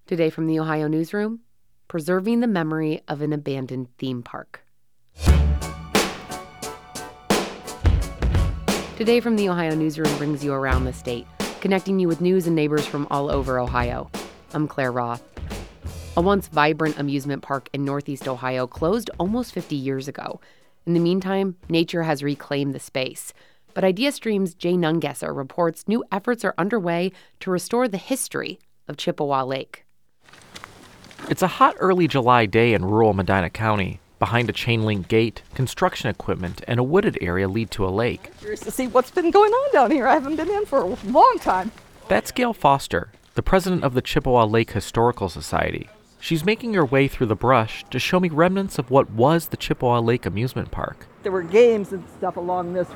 Today from the Ohio Newsroom, preserving the memory of an abandoned theme park. Today from the Ohio Newsroom brings you around the state, connecting you with news and neighbors from all over Ohio. I'm Claire Roth. A once vibrant amusement park in Northeast Ohio closed almost 50 years ago. In the meantime, nature has reclaimed the space. But IdeaStream's Jay Nungesser reports new efforts are underway to restore the history of Chippewa Lake. It's a hot early July day in rural Medina County. Behind a chain-link gate, construction equipment and a wooded area lead to a lake. Curious to see what's been going on down here. I haven't been in for a long time. That's Gail Foster, the president of the Chippewa Lake Historical Society. She's making her way through the brush to show me remnants of what was the Chippewa Lake Amusement Park. There were games and stuff along this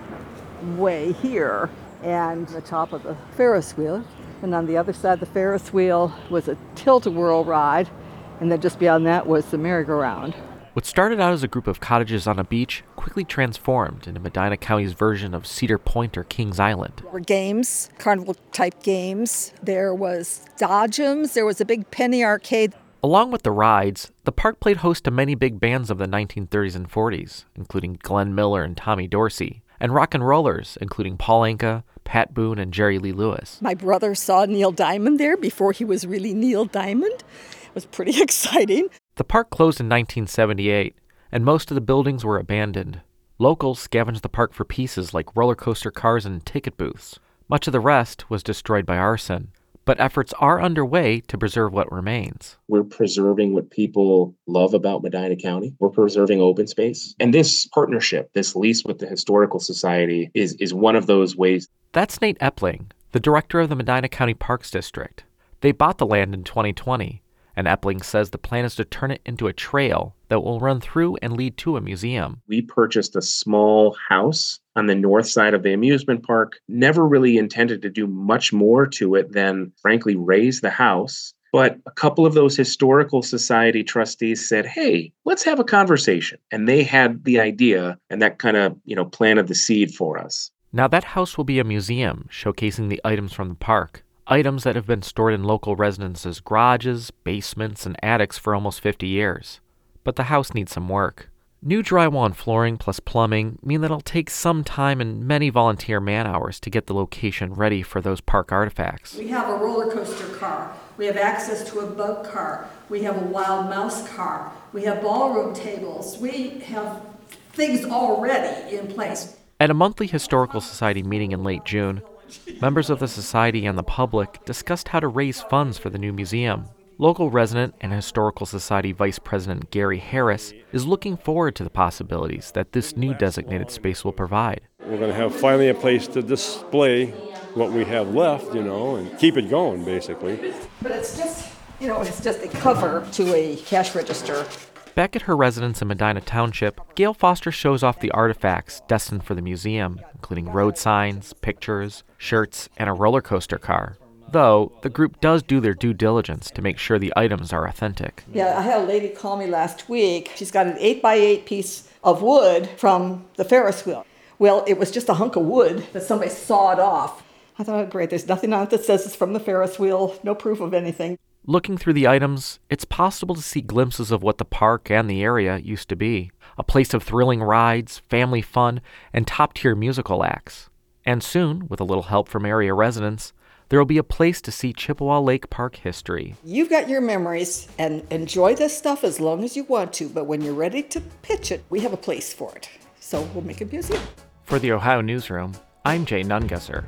way here, and the top of the Ferris wheel. And on the other side of the Ferris wheel was a tilt-a-whirl ride, and then just beyond that was the merry-go-round. What started out as a group of cottages on a beach quickly transformed into Medina County's version of Cedar Point or Kings Island. There were games, carnival-type games. There was dodgems. There was a big penny arcade. Along with the rides, the park played host to many big bands of the 1930s and 40s, including Glenn Miller and Tommy Dorsey, and rock and rollers, including Paul Anka, Pat Boone, and Jerry Lee Lewis. My brother saw Neil Diamond there before he was really Neil Diamond. It was pretty exciting. The park closed in 1978, and most of the buildings were abandoned. Locals scavenged the park for pieces like roller coaster cars and ticket booths. Much of the rest was destroyed by arson. But efforts are underway to preserve what remains. We're preserving what people love about Medina County. We're preserving open space. And this partnership, this lease with the Historical Society is one of those ways. That's Nate Epling, the director of the Medina County Parks District. They bought the land in 2020, and Epling says the plan is to turn it into a trail that will run through and lead to a museum. We purchased a small house on the north side of the amusement park, never really intended to do much more to it than, frankly, raise the house. But a couple of those Historical Society trustees said, hey, let's have a conversation. And they had the idea, and that kind of, planted the seed for us. Now that house will be a museum, showcasing the items from the park. Items that have been stored in local residents' garages, basements, and attics for almost 50 years. But the house needs some work. New drywall and flooring plus plumbing mean that it'll take some time and many volunteer man-hours to get the location ready for those park artifacts. We have a roller coaster car. We have access to a bug car. We have a wild mouse car. We have ballroom tables. We have things already in place. At a monthly Historical Society meeting in late June, members of the Society and the public discussed how to raise funds for the new museum. Local resident and Historical Society Vice President Gary Harris is looking forward to the possibilities that this new designated space will provide. We're going to have finally a place to display what we have left, and keep it going, basically. But it's just, it's just a cover to a cash register. Back at her residence in Medina Township, Gail Foster shows off the artifacts destined for the museum, including road signs, pictures, shirts, and a roller coaster car. Though, the group does do their due diligence to make sure the items are authentic. Yeah, I had a lady call me last week. She's got an 8x8 piece of wood from the Ferris wheel. Well, it was just a hunk of wood that somebody sawed off. I thought, oh, great, there's nothing on it that says it's from the Ferris wheel, no proof of anything. Looking through the items, it's possible to see glimpses of what the park and the area used to be. A place of thrilling rides, family fun, and top-tier musical acts. And soon, with a little help from area residents, there will be a place to see Chippewa Lake Park history. You've got your memories, and enjoy this stuff as long as you want to, but when you're ready to pitch it, we have a place for it. So we'll make a museum. For the Ohio Newsroom, I'm Jay Nungesser.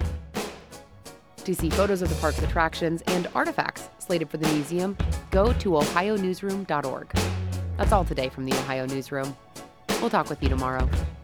To see photos of the park's attractions and artifacts slated for the museum, go to ohionewsroom.org. That's all today from the Ohio Newsroom. We'll talk with you tomorrow.